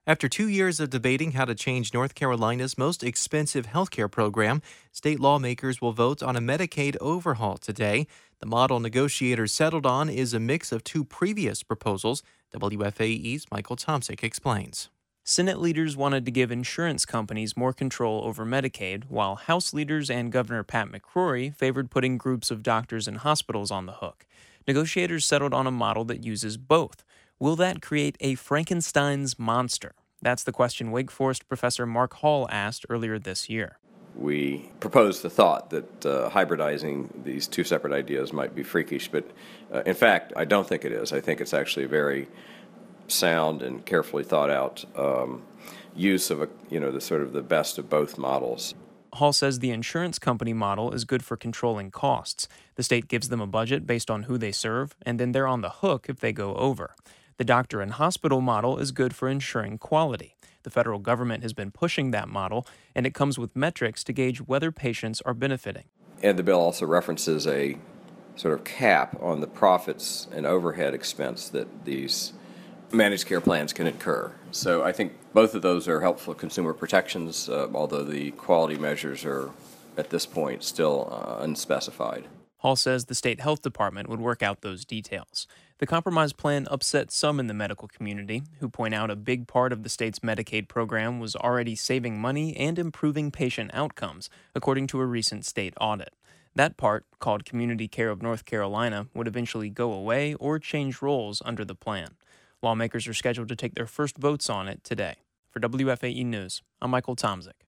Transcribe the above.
After 2 years of debating how to change North Carolina's most expensive healthcare program, state lawmakers will vote on a Medicaid overhaul today. The model negotiators settled on is a mix of two previous proposals. WFAE's Michael Tomsic explains. Senate leaders wanted to give insurance companies more control over Medicaid, while House leaders and Governor Pat McCrory favored putting groups of doctors and hospitals on the hook. Negotiators settled on a model that uses both. Will that create a Frankenstein's monster? That's the question Wake Forest professor Mark Hall asked earlier this year. We proposed the thought that hybridizing these two separate ideas might be freakish, but in fact, I don't think it is. I think it's actually a very sound and carefully thought out use of the best of both models. Hall says the insurance company model is good for controlling costs. The state gives them a budget based on who they serve, and then they're on the hook if they go over. The doctor and hospital model is good for ensuring quality. The federal government has been pushing that model, and it comes with metrics to gauge whether patients are benefiting. And the bill also references a sort of cap on the profits and overhead expense that these managed care plans can incur. So I think both of those are helpful consumer protections, although the quality measures are, at this point, still unspecified. Hall says the state health department would work out those details. The compromise plan upset some in the medical community, who point out a big part of the state's Medicaid program was already saving money and improving patient outcomes, according to a recent state audit. That part, called Community Care of North Carolina, would eventually go away or change roles under the plan. Lawmakers are scheduled to take their first votes on it today. For WFAE News, I'm Michael Tomsic.